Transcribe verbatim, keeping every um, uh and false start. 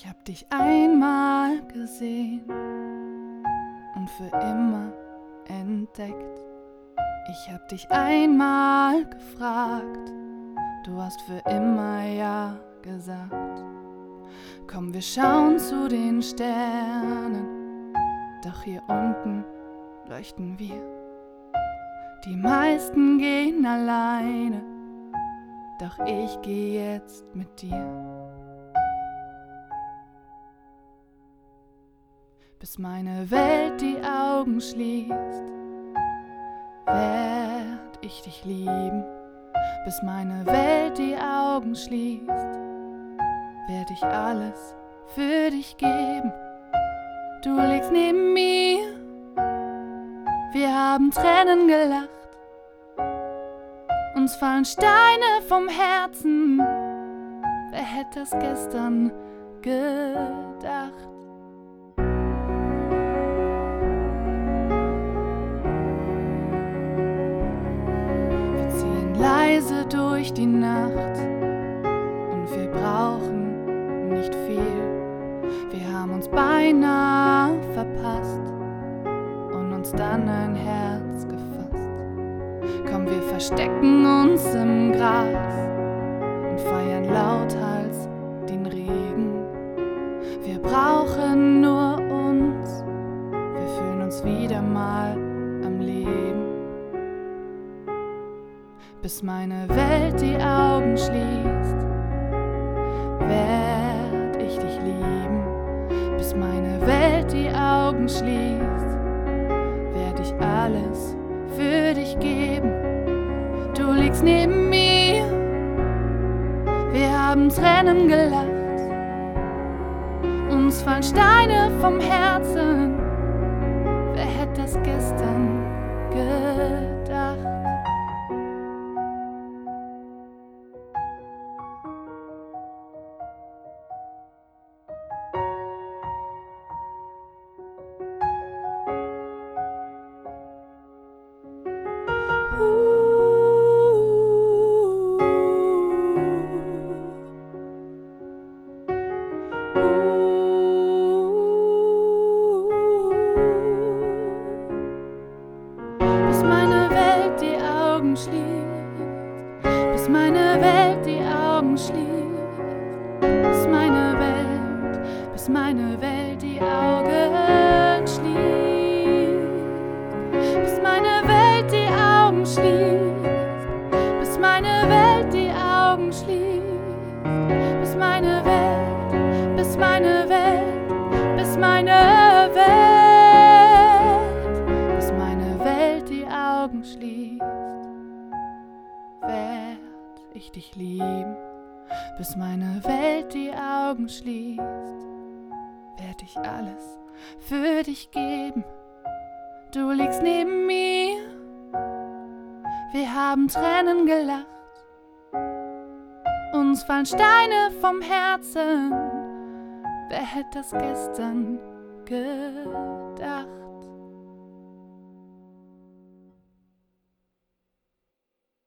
Ich hab dich einmal gesehen und für immer entdeckt. Ich hab dich einmal gefragt, du hast für immer ja gesagt. Komm, wir schauen zu den Sternen, doch hier unten leuchten wir. Die meisten gehen alleine, doch ich geh jetzt mit dir. Bis meine Welt die Augen schließt, werd ich dich lieben. Bis meine Welt die Augen schließt, werd ich alles für dich geben. Du liegst neben mir, wir haben Tränen gelacht. Uns fallen Steine vom Herzen, wer hätte das gestern gedacht? Leise durch die Nacht und wir brauchen nicht viel. Wir haben uns beinahe verpasst und uns dann ein Herz gefasst. Komm, wir verstecken uns im Gras und feiern lauthals den Regen. Wir brauchen nur uns, wir fühlen uns wieder mal am Leben. Bis meine Welt die Augen schließt, werd ich dich lieben. Bis meine Welt die Augen schließt, werd ich alles für dich geben. Du liegst neben mir, wir haben Tränen gelacht. Uns fallen Steine vom Herzen, wer hätte das gestern gedacht? Bis meine Welt die Augen schließt, bis meine Welt die Augen schließt, bis meine Welt, bis meine Welt die Augen schließt, bis meine Welt die Augen schließt, bis meine Welt die Augen schließt, bis meine Welt, bis meine Welt, bis meine Welt, bis meine Welt die Augen schließt, werd ich dich lieben. Bis meine Welt die Augen schließt, werd ich alles für dich geben. Du liegst neben mir, wir haben Tränen gelacht. Uns fallen Steine vom Herzen, wer hätte das gestern gedacht?